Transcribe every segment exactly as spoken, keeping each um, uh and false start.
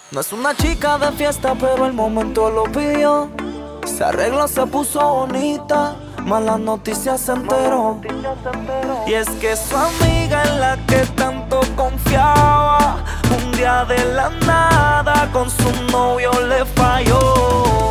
No es una chica de fiesta, pero el momento lo pidió. Se arregló, se puso bonita, malas noticias se enteró. Y es que su amiga en la que tanto confiaba, un día de la nada con su novio le falló.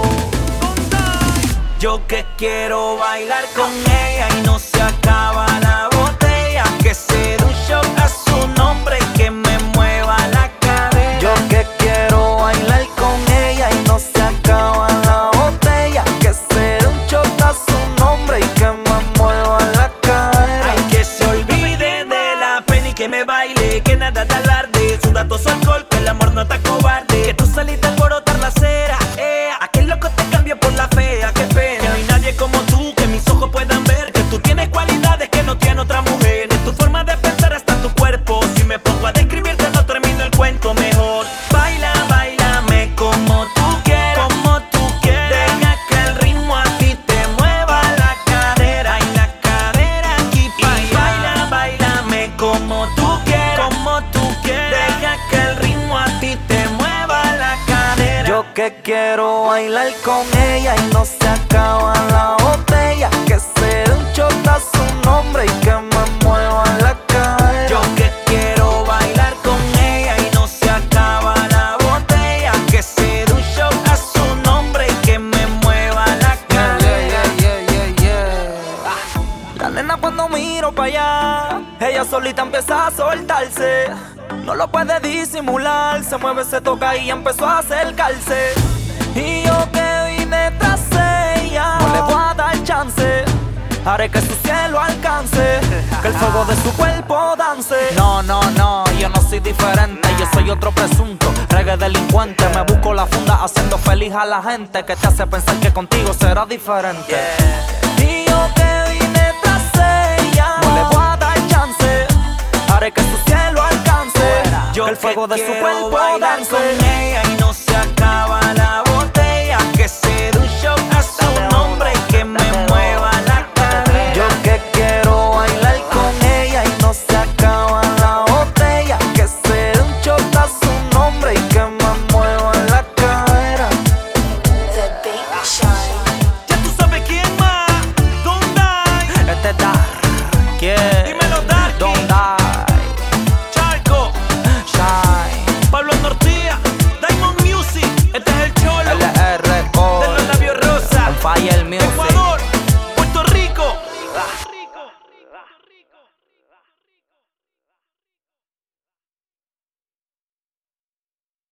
Yo que quiero bailar con ella y no se acaba la botella, que se dé un shot a su nombre y que me mueva la cadera. Yo que quiero bailar con ella y no se acaba la botella, que se dé un shot a su nombre y que me mueva la cadera. Ay, que se olvide de la pena y que me baile, que nada te alarde, suda todo su alcohol, que el amor no está cobarde, que tú saliste a alborotar la acera, eh, aquel loco te cambió por la fea, qué pena, que no hay nadie como tú, que mis ojos puedan ver, que tú tienes cualidades que no tiene otra mujer, en tu forma de pensar hasta tu cuerpo, si me pongo a describirte no termino el cuento mejor. Baila, bailame como tú quieras, como tú quieras, deja que el ritmo a ti te mueva la cadera, y la cadera aquí pa' allá. Baila, bailame como tú quieras, como tú quieras, deja que el ritmo a ti te mueva la cadera. Yo que quiero bailar con ella y no se acaba la botella, que se dé un shot a su nombre y que me mueva la cadera. Yo que quiero bailar con ella y no se acaba la botella, que se dé un shot a su nombre y que me mueva la cadera. Yeah, yeah, yeah, yeah. La nena cuando miro para allá, ella solita empieza a soltarse. No lo puede disimular, se mueve, se toca y empezó a acercarse. Y yo que vine tras ella, no le voy a dar chance. Haré que su cielo alcance, que el fuego de su cuerpo dance. No, no, no, yo no soy diferente, yo soy otro presunto reggae delincuente. Me busco la funda haciendo feliz a la gente, que te hace pensar que contigo será diferente. Yeah. Y yo que vine tras ella, no le voy a dar chance. Haré que su cielo alcance, Yo que el fuego de su quiero cuerpo bailar dance. con ella y no